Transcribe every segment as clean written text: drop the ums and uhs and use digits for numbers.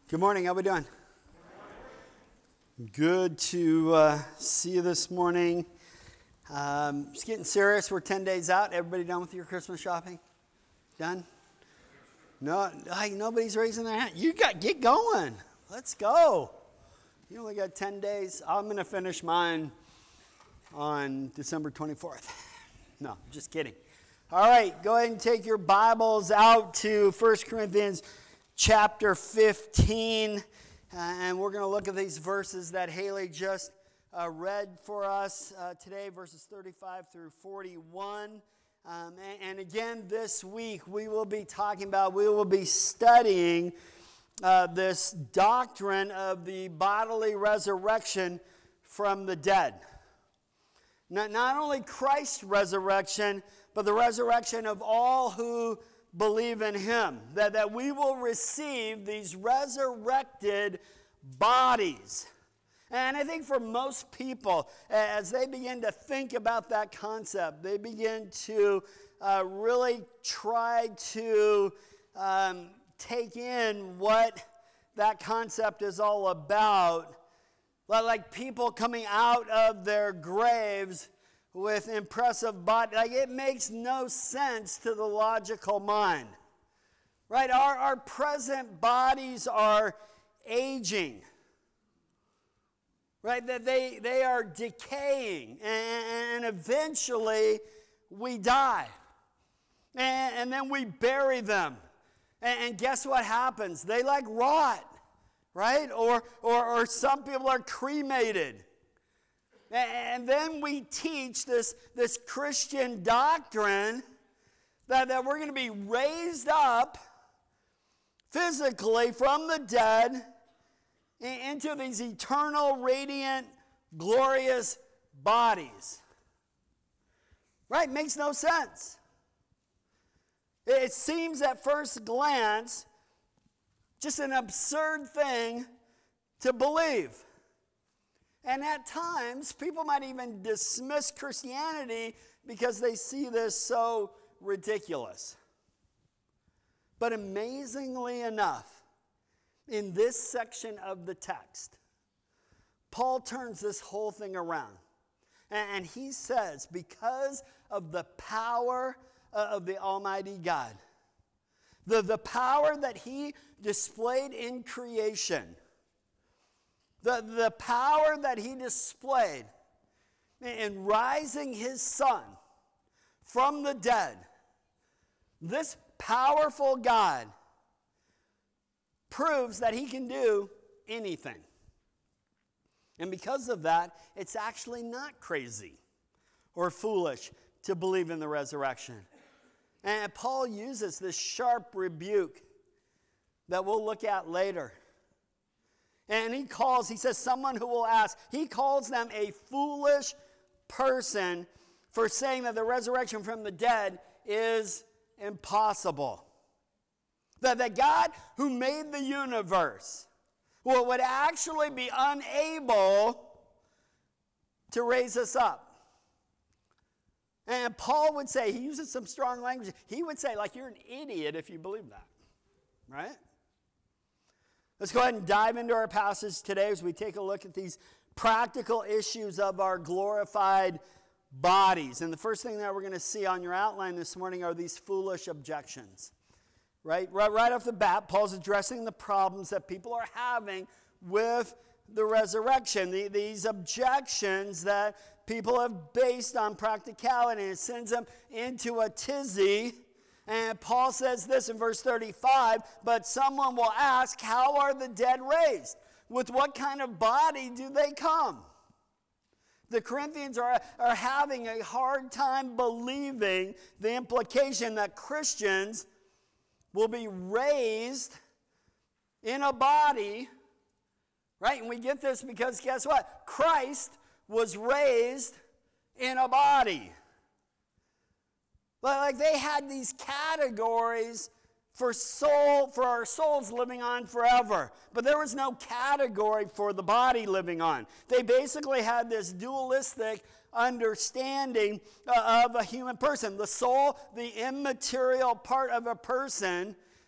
Good morning. How we doing? Good to see you this morning. Just getting serious. We're 10 days out. Everybody done with your Christmas shopping? Done? No, nobody's raising their hand. Get going. Let's go. You only got 10 days. I'm going to finish mine on December 24th. No, just kidding. All right, go ahead and take your Bibles out to 1 Corinthians chapter 15, and we're going to look at these verses that Haley just read for us today, verses 35 through 41. And again, this week we will be studying this doctrine of the bodily resurrection from the dead. Not only Christ's resurrection, but the resurrection of all who believe in him, that we will receive these resurrected bodies. And I think for most people, as they begin to think about that concept, they begin to really try to take in what that concept is all about. Like people coming out of their graves with impressive body. Like, it makes no sense to the logical mind. Right? Our present bodies are aging. Right? That they are decaying. And eventually we die. And then we bury them. And guess what happens? They rot. Right? Or some people are cremated. And then we teach this Christian doctrine that we're going to be raised up physically from the dead into these eternal, radiant, glorious bodies. Right? Makes no sense. It seems at first glance just an absurd thing to believe. And at times, people might even dismiss Christianity because they see this so ridiculous. But amazingly enough, in this section of the text, Paul turns this whole thing around. And he says, because of the power of the Almighty God, the power that he displayed in creation, the power that he displayed in rising his son from the dead, this powerful God proves that he can do anything. And because of that, it's actually not crazy or foolish to believe in the resurrection. And Paul uses this sharp rebuke that we'll look at later. And he says someone who will ask, he calls them a foolish person for saying that the resurrection from the dead is impossible. That the God who made the universe would actually be unable to raise us up. And Paul would say, he uses some strong language, he would say, you're an idiot if you believe that. Right? Let's go ahead and dive into our passage today as we take a look at these practical issues of our glorified bodies. And the first thing that we're going to see on your outline this morning are these foolish objections. Right off the bat, Paul's addressing the problems that people are having with the resurrection. These objections that people have based on practicality. It sends them into a tizzy. And Paul says this in verse 35, but someone will ask, how are the dead raised? With what kind of body do they come? The Corinthians are having a hard time believing the implication that Christians will be raised in a body, right? And we get this because guess what? Christ was raised in a body. They had these categories for our souls living on forever. But there was no category for the body living on. They basically had this dualistic understanding of a human person. The soul, the immaterial part of a person,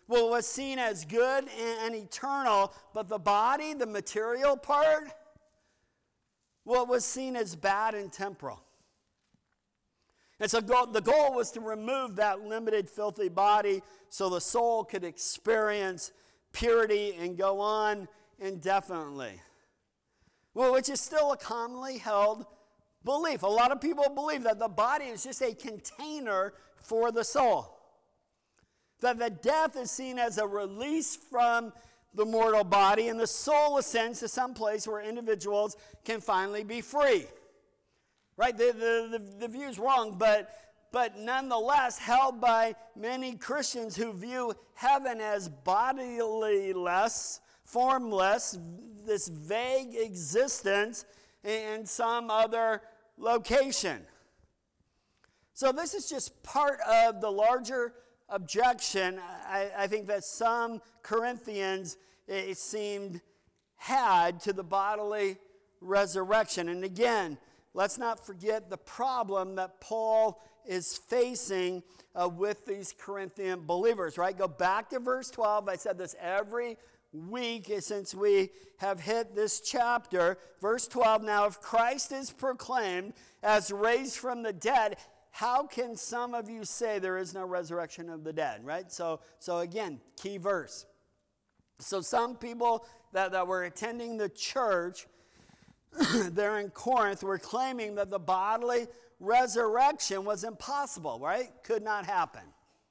was seen as good and eternal, but the body, the material part, was seen as bad and temporal. And so the goal was to remove that limited, filthy body so the soul could experience purity and go on indefinitely. Well, which is still a commonly held belief. A lot of people believe that the body is just a container for the soul. That the death is seen as a release from the mortal body, and the soul ascends to some place where individuals can finally be free. Right? The view is wrong, but nonetheless held by many Christians who view heaven as bodiless, formless, this vague existence in some other location. So this is just part of the larger objection I think that some Corinthians, it seemed, had to the bodily resurrection. And again, let's not forget the problem that Paul is facing with these Corinthian believers, right? Go back to verse 12. I said this every week since we have hit this chapter. Verse 12, now if Christ is proclaimed as raised from the dead, how can some of you say there is no resurrection of the dead, right? So again, key verse. So some people that were attending the church there in Corinth were claiming that the bodily resurrection was impossible, right? Could not happen.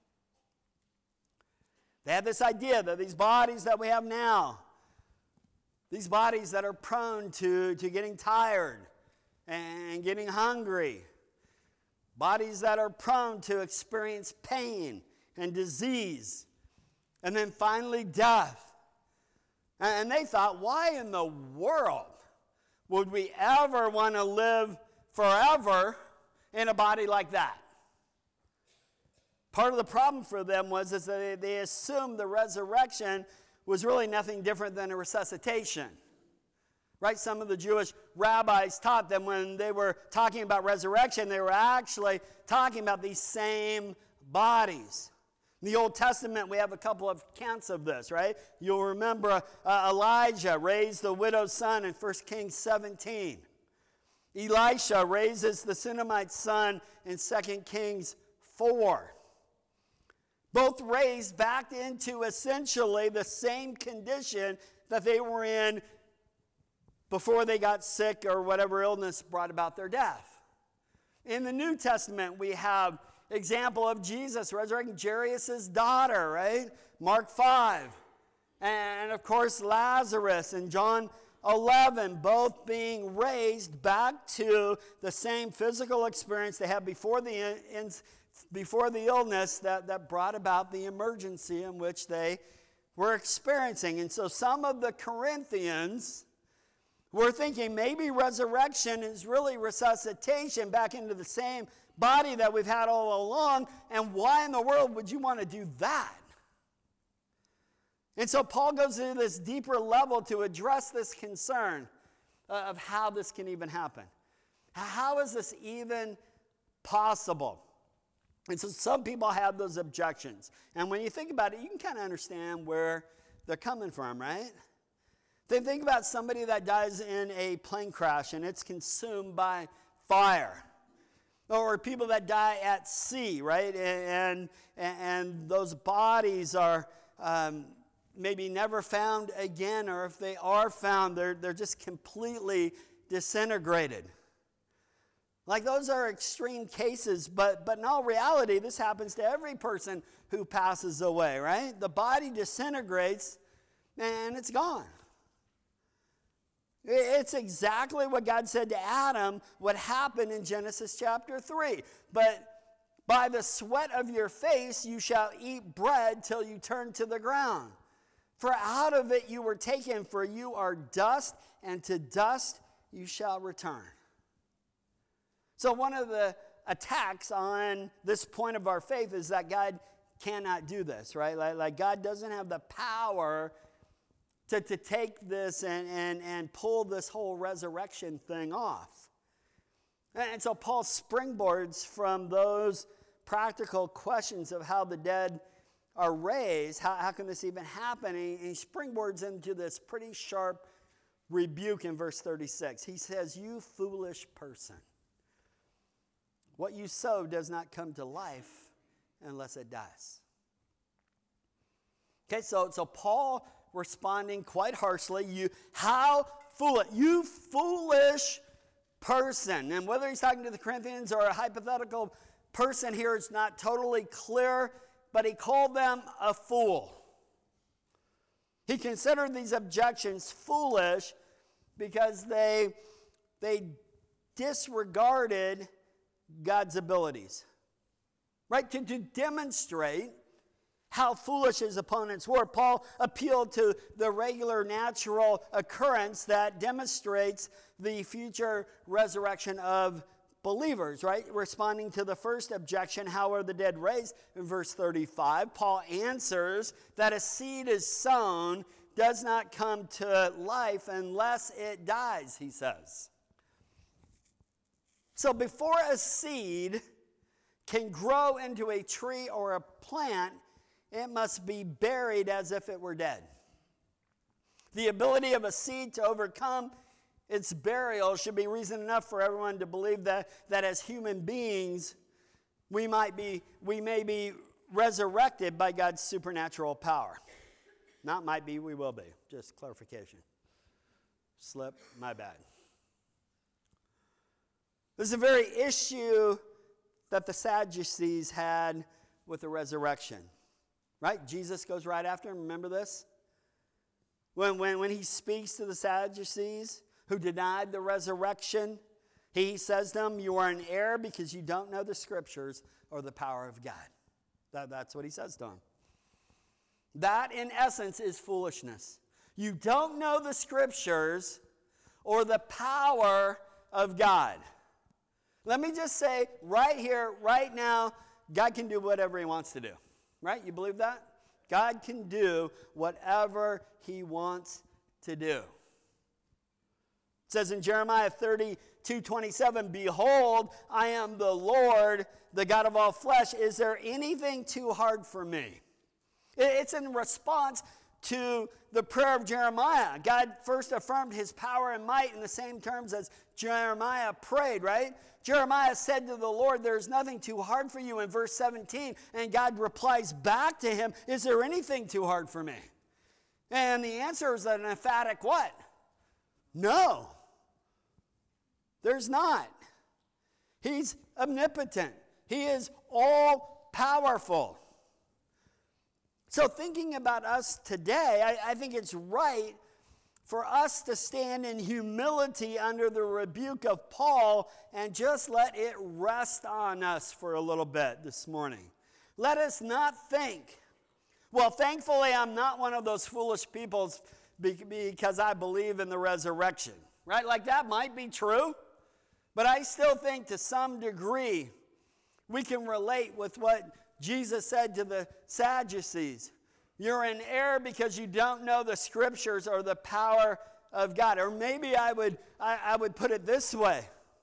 They had this idea that these bodies that we have now, these bodies that are prone to getting tired and getting hungry, bodies that are prone to experience pain and disease, and then finally death. And they thought, why in the world would we ever want to live forever in a body like that? Part of the problem for them was that they assumed the resurrection was really nothing different than a resuscitation. Right? Some of the Jewish rabbis taught them when they were talking about resurrection, they were actually talking about these same bodies. In the Old Testament, we have a couple of accounts of this, right? You'll remember Elijah raised the widow's son in 1 Kings 17. Elisha raises the Shunammite son in 2 Kings 4. Both raised back into essentially the same condition that they were in before they got sick or whatever illness brought about their death. In the New Testament, we have example of Jesus resurrecting Jairus' daughter, right? Mark 5. And of course, Lazarus in John 11, both being raised back to the same physical experience they had before the illness that brought about the emergency in which they were experiencing. And so some of the Corinthians were thinking maybe resurrection is really resuscitation back into the same body that we've had all along, and why in the world would you want to do that? And so Paul goes to this deeper level to address this concern of how this can even happen. How is this even possible? And so some people have those objections. And when you think about it, you can kind of understand where they're coming from, right? Then think about somebody that dies in a plane crash and it's consumed by fire. Or people that die at sea, right? And those bodies are maybe never found again, or if they are found, they're just completely disintegrated. Like, those are extreme cases, but in all reality, this happens to every person who passes away, right? The body disintegrates and it's gone. It's exactly what God said to Adam would happen in Genesis chapter 3. But by the sweat of your face you shall eat bread till you turn to the ground. For out of it you were taken, for you are dust, and to dust you shall return. So one of the attacks on this point of our faith is that God cannot do this, right? Like God doesn't have the power to take this and pull this whole resurrection thing off. And so Paul springboards from those practical questions of how the dead are raised, how can this even happen? And he springboards into this pretty sharp rebuke in verse 36. He says, you foolish person, what you sow does not come to life unless it dies. Okay, so Paul responding quite harshly, you foolish person. And whether he's talking to the Corinthians or a hypothetical person here, it's not totally clear, but he called them a fool. He considered these objections foolish because they disregarded God's abilities. Right? To demonstrate how foolish his opponents were, Paul appealed to the regular natural occurrence that demonstrates the future resurrection of believers, right? Responding to the first objection, how are the dead raised? In verse 35, Paul answers that a seed is sown does not come to life unless it dies, he says. So before a seed can grow into a tree or a plant, it must be buried as if it were dead. The ability of a seed to overcome its burial should be reason enough for everyone to believe that as human beings, we may be resurrected by God's supernatural power. Not might be, we will be. Just clarification. Slip, my bad. This is the very issue that the Sadducees had with the resurrection. Right? Jesus goes right after him. Remember this? When he speaks to the Sadducees who denied the resurrection, he says to them, you are in error because you don't know the scriptures or the power of God. That's what he says to them. That, in essence, is foolishness. You don't know the scriptures or the power of God. Let me just say right here, right now, God can do whatever he wants to do. Right? You believe that? God can do whatever he wants to do. It says in Jeremiah 32:27, behold, I am the Lord, the God of all flesh. Is there anything too hard for me? It's in response to the prayer of Jeremiah. God first affirmed his power and might in the same terms as Jeremiah prayed, right? Jeremiah said to the Lord, there's nothing too hard for you in verse 17. And God replies back to him, is there anything too hard for me? And the answer is an emphatic what? No. There's not. He's omnipotent. He is all powerful. So thinking about us today, I think it's right for us to stand in humility under the rebuke of Paul and just let it rest on us for a little bit this morning. Let us not think, well, thankfully I'm not one of those foolish people because I believe in the resurrection, right? Like that might be true, but I still think to some degree we can relate with what Jesus said to the Sadducees. You're in error because you don't know the scriptures or the power of God. Or maybe I would put it this way.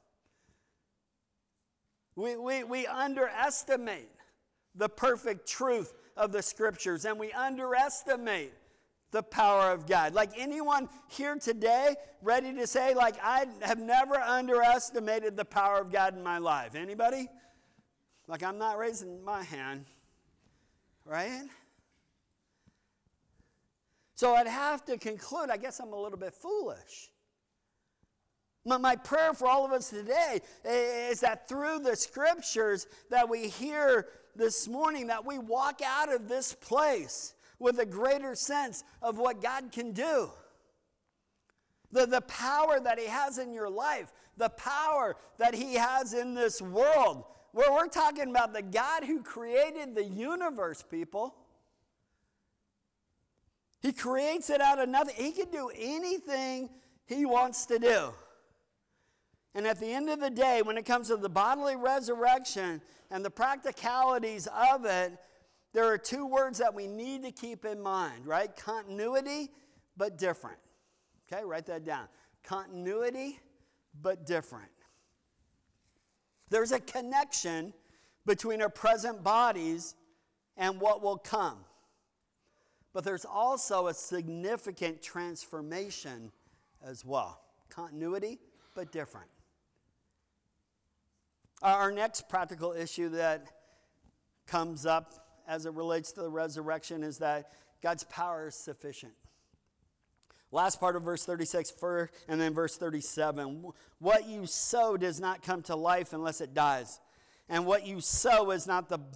We underestimate the perfect truth of the scriptures, and we underestimate the power of God. Like anyone here today ready to say, like, I have never underestimated the power of God in my life? Anybody? Like, I'm not raising my hand, right? So I'd have to conclude, I guess I'm a little bit foolish. My prayer for all of us today is that through the scriptures that we hear this morning, that we walk out of this place with a greater sense of what God can do. The power that he has in your life, the power that he has in this world. We're talking about the God who created the universe, people. He creates it out of nothing. He can do anything he wants to do. And at the end of the day, when it comes to the bodily resurrection and the practicalities of it, there are two words that we need to keep in mind, right? Continuity, but different. Okay, write that down. Continuity, but different. There's a connection between our present bodies and what will come. But there's also a significant transformation as well. Continuity, but different. Our next practical issue that comes up as it relates to the resurrection is that God's power is sufficient. Last part of verse 36 and then verse 37. What you sow does not come to life unless it dies. And what you sow is not the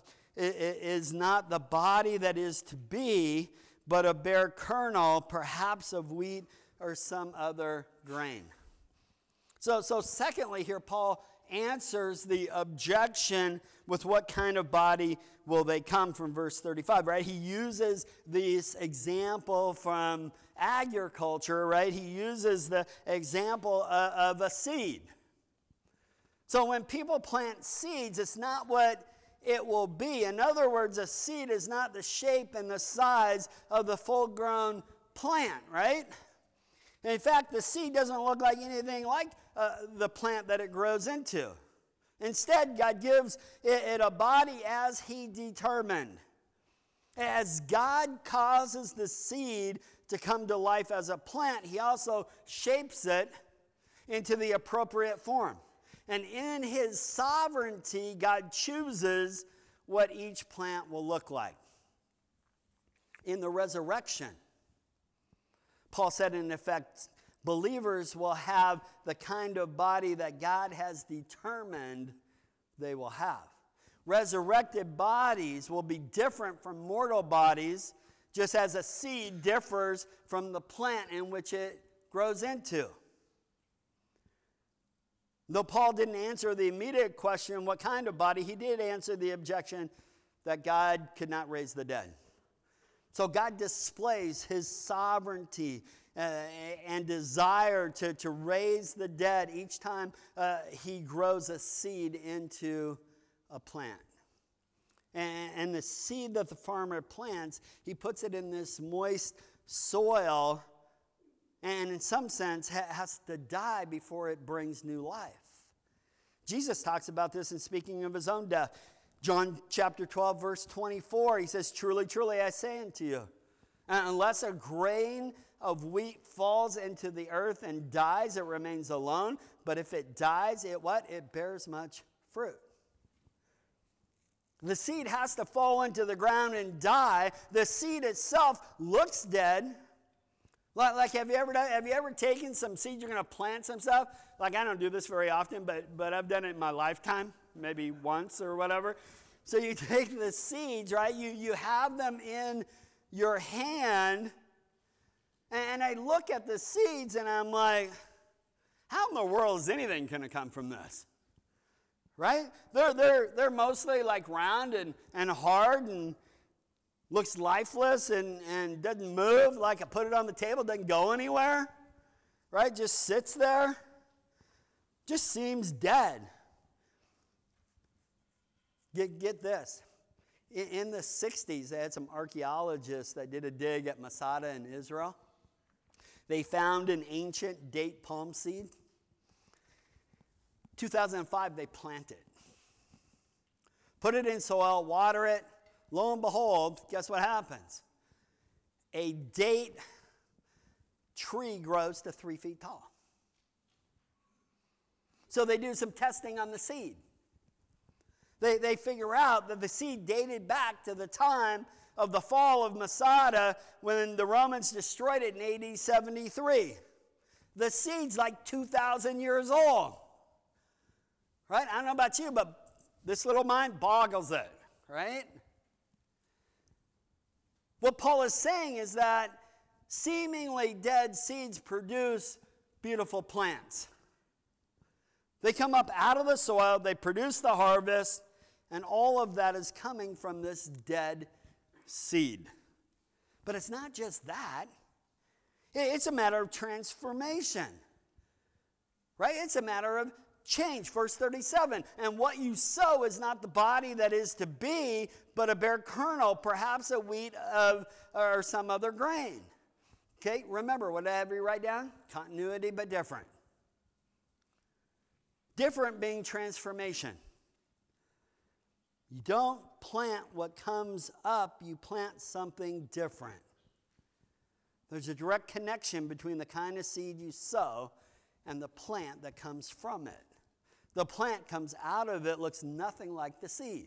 body that is to be, but a bare kernel, perhaps of wheat or some other grain. So secondly here, Paul answers the objection with what kind of body will they come from verse 35, right? He uses this example from agriculture, right? He uses the example of a seed. So when people plant seeds, it's not what it will be. In other words, a seed is not the shape and the size of the full-grown plant, right? In fact, the seed doesn't look like anything like the plant that it grows into. Instead, God gives it a body as He determined. As God causes the seed to come to life as a plant, He also shapes it into the appropriate form. And in His sovereignty, God chooses what each plant will look like. In the resurrection, Paul said, in effect, believers will have the kind of body that God has determined they will have. Resurrected bodies will be different from mortal bodies, just as a seed differs from the plant in which it grows into. Though Paul didn't answer the immediate question, what kind of body, he did answer the objection that God could not raise the dead. So God displays His sovereignty and desire to raise the dead each time He grows a seed into a plant. And the seed that the farmer plants, he puts it in this moist soil, and in some sense has to die before it brings new life. Jesus talks about this in speaking of His own death. John chapter 12, verse 24, He says, "Truly, truly, I say unto you, unless a grain of wheat falls into the earth and dies, it remains alone. But if it dies, it what? It bears much fruit." The seed has to fall into the ground and die. The seed itself looks dead. Like have you ever taken some seed, you're going to plant some stuff? Like, I don't do this very often, but I've done it in my lifetime, maybe once or whatever. So you take the seeds, right? You have them in your hand, and I look at the seeds and I'm like, how in the world is anything going to come from this? Right? They're mostly like round and hard and looks lifeless and doesn't move. Like I put it on the table, doesn't go anywhere. Right? Just sits there. Just seems dead. Get this. In the 60s, they had some archaeologists that did a dig at Masada in Israel. They found an ancient date palm seed. 2005, they plant it. Put it in soil, water it. Lo and behold, guess what happens? A date tree grows to 3 feet tall. So they do some testing on the seed. They figure out that the seed dated back to the time of the fall of Masada when the Romans destroyed it in AD 73. The seed's like 2,000 years old. Right? I don't know about you, but this little mind boggles it. Right? What Paul is saying is that seemingly dead seeds produce beautiful plants. They come up out of the soil, they produce the harvest, and all of that is coming from this dead seed. But it's not just that. It's a matter of transformation. Right? It's a matter of change. Verse 37, and what you sow is not the body that is to be, but a bare kernel, perhaps a wheat or some other grain. Okay, remember, what did I have you write down? Continuity, but different. Different being transformation. You don't plant what comes up, you plant something different. There's a direct connection between the kind of seed you sow and the plant that comes from it. The plant comes out of it, looks nothing like the seed.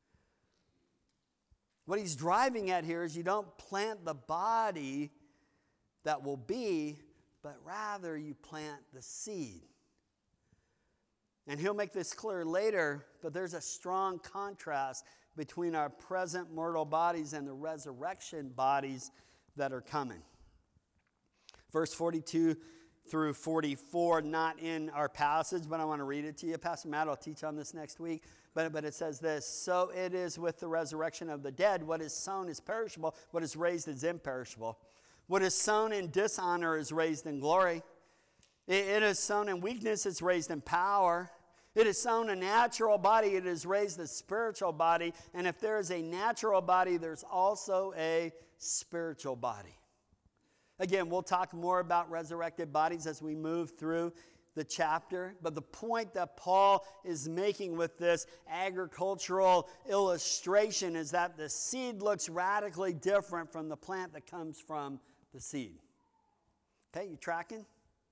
What he's driving at here is you don't plant the body that will be, but rather you plant the seed. And he'll make this clear later, but there's a strong contrast between our present mortal bodies and the resurrection bodies that are coming. Verse 42 through 44, not in our passage, but I want to read it to you. Pastor Matt will teach on this next week. But it says this: so it is with the resurrection of the dead. What is sown is perishable. What is raised is imperishable. What is sown in dishonor is raised in glory. It is sown in weakness, it's raised in power. It is sown a natural body, it is raised a spiritual body. And if there is a natural body, there's also a spiritual body. Again, we'll talk more about resurrected bodies as we move through the chapter. But the point that Paul is making with this agricultural illustration is that the seed looks radically different from the plant that comes from the seed. Okay, you tracking?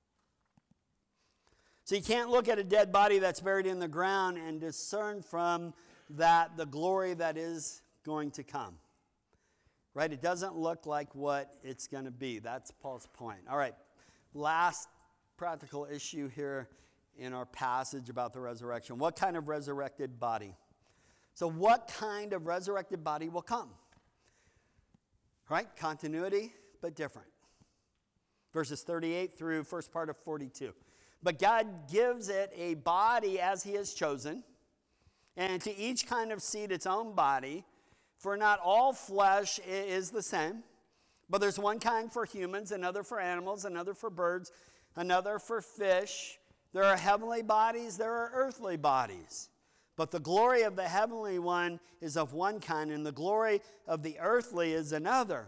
So you can't look at a dead body that's buried in the ground and discern from that the glory that is going to come. Right? It doesn't look like what it's going to be. That's Paul's point. All right, last practical issue here in our passage about the resurrection. What kind of resurrected body? So what kind of resurrected body will come? Right? Continuity, but different. Verses 38 through first part of 42. But God gives it a body as he has chosen, and to each kind of seed its own body. For not all flesh is the same, but there's one kind for humans, another for animals, another for birds, another for fish. There are heavenly bodies, there are earthly bodies. But the glory of the heavenly one is of one kind, and the glory of the earthly is another.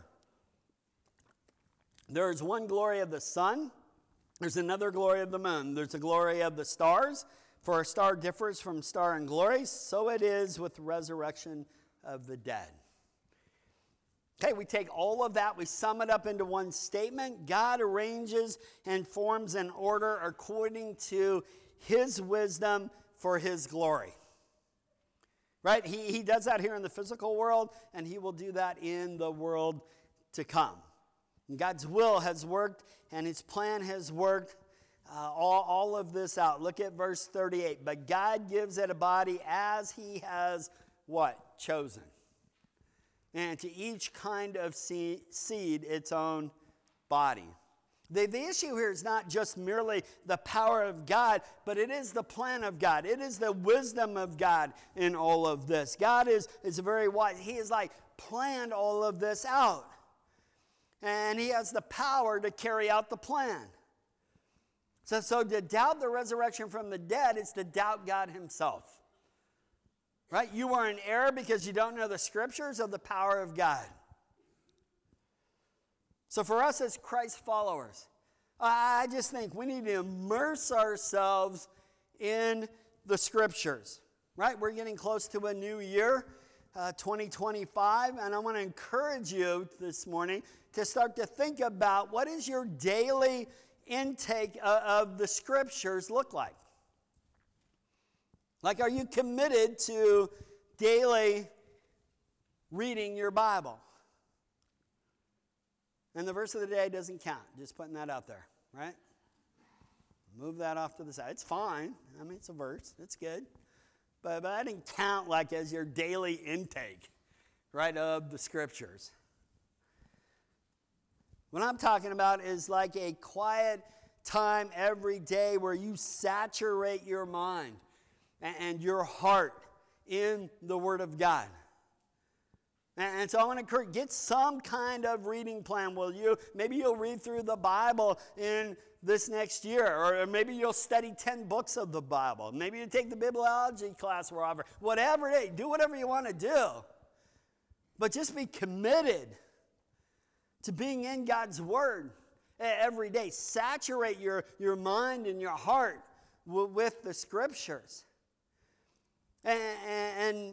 There is one glory of the sun, there's another glory of the moon. There's a glory of the stars, for a star differs from star in glory. So it is with the resurrection of the dead. Okay, we take all of that, we sum it up into one statement. God arranges and forms an order according to his wisdom for his glory. Right? He does that here in the physical world, and he will do that in the world to come. And God's will has worked, and his plan has worked all of this out. Look at verse 38. But God gives it a body as he has what? Chosen. And to each kind of seed its own body. The issue here is not just merely the power of God, but it is the plan of God. It is the wisdom of God in all of this. God is very wise. He has planned all of this out. And he has the power to carry out the plan. So to doubt the resurrection from the dead is to doubt God himself. Right? You are in error because you don't know the scriptures of the power of God. So for us as Christ followers, I just think we need to immerse ourselves in the scriptures. Right? We're getting close to a new year, 2025, and I want to encourage you this morning to start to think about what is your daily intake of the scriptures look like. Are you committed to daily reading your Bible? And the verse of the day doesn't count. Just putting that out there, right? Move that off to the side. It's fine. I mean, it's a verse. It's good. But that didn't count as your daily intake, right, of the scriptures. What I'm talking about is a quiet time every day where you saturate your mind and your heart in the Word of God. And so I want to encourage, get some kind of reading plan. Maybe you'll read through the Bible in this next year, or maybe you'll study 10 books of the Bible. Maybe you take the bibliology class we're offering. Whatever it is, do whatever you want to do. But just be committed to being in God's Word every day. Saturate your mind and your heart with the Scriptures. And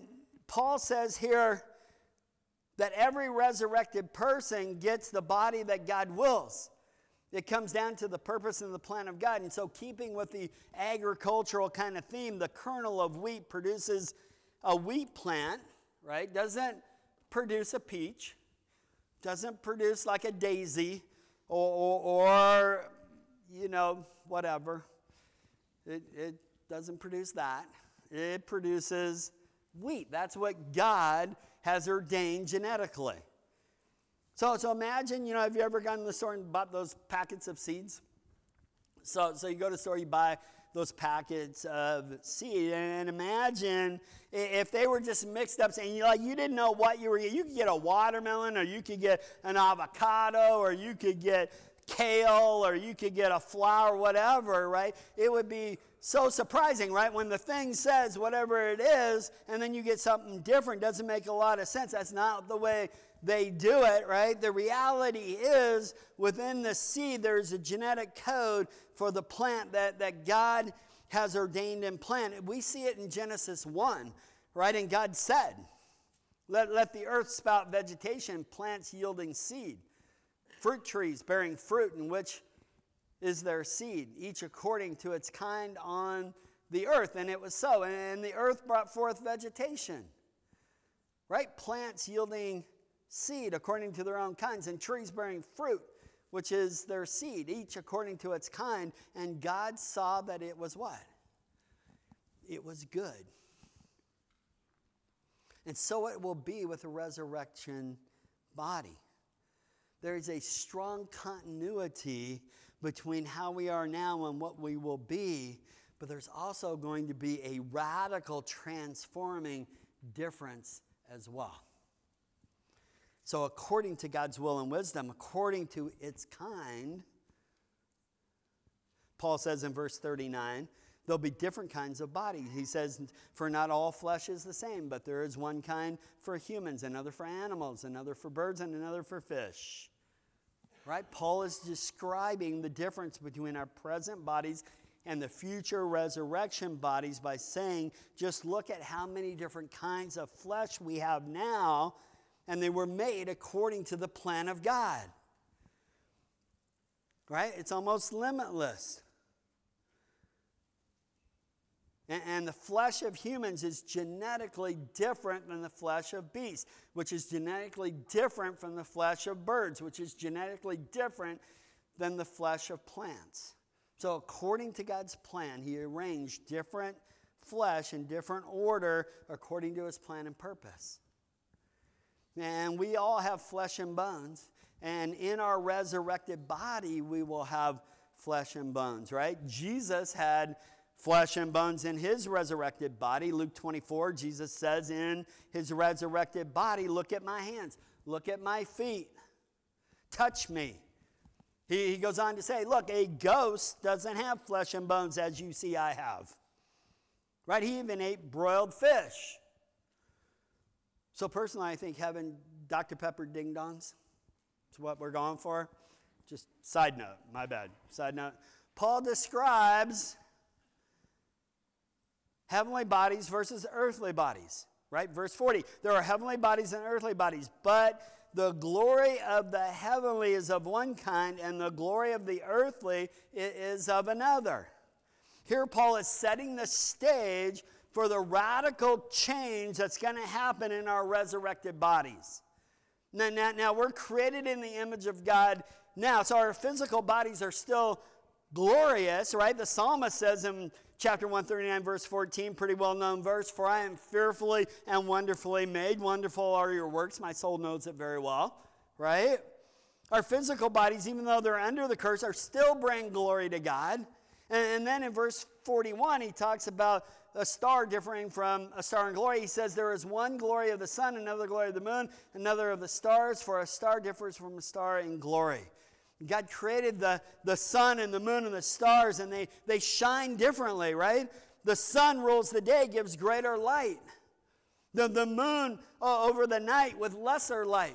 Paul says here that every resurrected person gets the body that God wills. It comes down to the purpose and the plan of God. And so keeping with the agricultural kind of theme, the kernel of wheat produces a wheat plant, right? Doesn't produce a peach. Doesn't produce like a daisy or whatever. It doesn't produce that. It produces wheat. That's what God has ordained genetically. So imagine, have you ever gone to the store and bought those packets of seeds? So you go to the store, you buy those packets of seed, and imagine if they were just mixed up, saying you didn't know what you were getting. You could get a watermelon, or you could get an avocado, or you could get kale, or you could get a flower, whatever, right? It would be so surprising, right? When the thing says whatever it is, and then you get something different, doesn't make a lot of sense. That's not the way they do it, right? The reality is, within the seed, there's a genetic code for the plant that God has ordained and planted. We see it in Genesis 1, right? And God said, let the earth spout vegetation, plants yielding seed, fruit trees bearing fruit, in which is their seed, each according to its kind on the earth. And it was so. And the earth brought forth vegetation, right? Plants yielding seed according to their own kinds, and trees bearing fruit, which is their seed, each according to its kind. And God saw that it was what? It was good. And so it will be with the resurrection body. There is a strong continuity between how we are now and what we will be, but there's also going to be a radical transforming difference as well. So according to God's will and wisdom, according to its kind, Paul says in verse 39, there'll be different kinds of bodies. He says, for not all flesh is the same, but there is one kind for humans, another for animals, another for birds, and another for fish. Right? Paul is describing the difference between our present bodies and the future resurrection bodies by saying, just look at how many different kinds of flesh we have now, and they were made according to the plan of God. Right? It's almost limitless. And the flesh of humans is genetically different than the flesh of beasts, which is genetically different from the flesh of birds, which is genetically different than the flesh of plants. So according to God's plan, he arranged different flesh in different order according to his plan and purpose. And we all have flesh and bones. And in our resurrected body, we will have flesh and bones, right? Jesus had flesh and bones in his resurrected body. Luke 24, Jesus says in his resurrected body, look at my hands, look at my feet, touch me. He goes on to say, look, a ghost doesn't have flesh and bones as you see I have. Right? He even ate broiled fish. So personally, I think having Dr. Pepper ding-dongs is what we're going for. Just side note, my bad. Side note. Paul describes heavenly bodies versus earthly bodies, right? Verse 40, there are heavenly bodies and earthly bodies, but the glory of the heavenly is of one kind, and the glory of the earthly is of another. Here Paul is setting the stage for the radical change that's going to happen in our resurrected bodies. Now we're created in the image of God now, so our physical bodies are still glorious, right? The psalmist says in chapter 139, verse 14, pretty well-known verse, for I am fearfully and wonderfully made. Wonderful are your works. My soul knows it very well, right? Our physical bodies, even though they're under the curse, are still bring glory to God. And then in verse 41, he talks about a star differing from a star in glory. He says there is one glory of the sun, another glory of the moon, another of the stars, for a star differs from a star in glory. God created the sun and the moon and the stars, and they shine differently, right? The sun rules the day, gives greater light. The moon over the night with lesser light.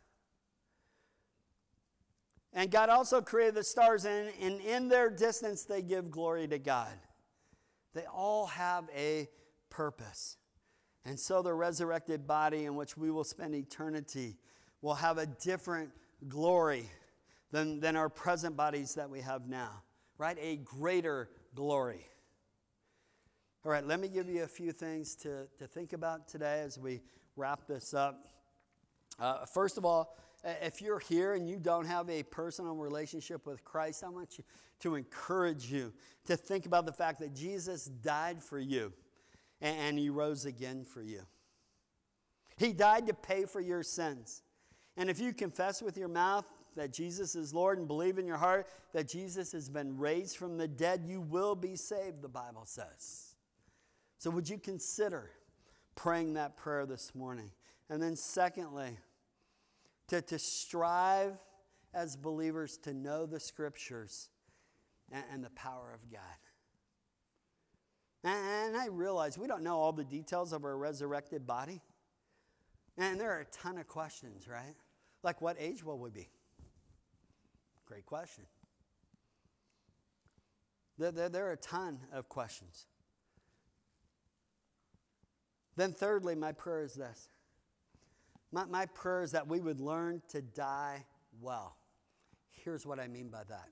And God also created the stars, and in their distance they give glory to God. They all have a purpose. And so the resurrected body in which we will spend eternity will have a different glory than our present bodies that we have now, right? A greater glory. All right, let me give you a few things to think about today as we wrap this up. First of all, if you're here and you don't have a personal relationship with Christ, I want you to encourage you to think about the fact that Jesus died for you and he rose again for you. He died to pay for your sins. And if you confess with your mouth that Jesus is Lord and believe in your heart that Jesus has been raised from the dead, you will be saved, the Bible says. So would you consider praying that prayer this morning? And then secondly, to strive as believers to know the Scriptures and the power of God. And I realize we don't know all the details of our resurrected body. And there are a ton of questions, right? Like, what age will we be? Great question. There are a ton of questions. Then thirdly, my prayer is this. My prayer is that we would learn to die well. Here's what I mean by that.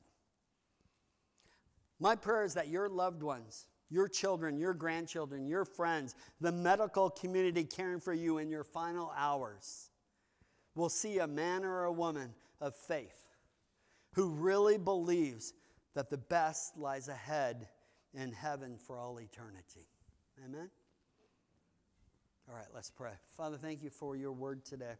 My prayer is that your loved ones, your children, your grandchildren, your friends, the medical community caring for you in your final hours will see a man or a woman of faith who really believes that the best lies ahead in heaven for all eternity. Amen? All right, let's pray. Father, thank you for your word today.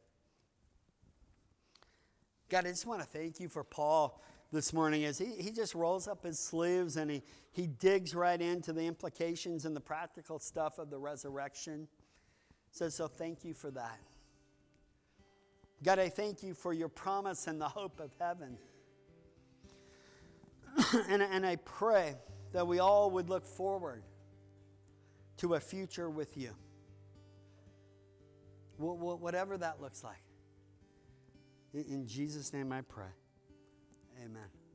God, I just want to thank you for Paul this morning as he just rolls up his sleeves and he digs right into the implications and the practical stuff of the resurrection. So thank you for that. God, I thank you for your promise and the hope of heaven. and I pray that we all would look forward to a future with you. Whatever that looks like. In Jesus' name I pray. Amen.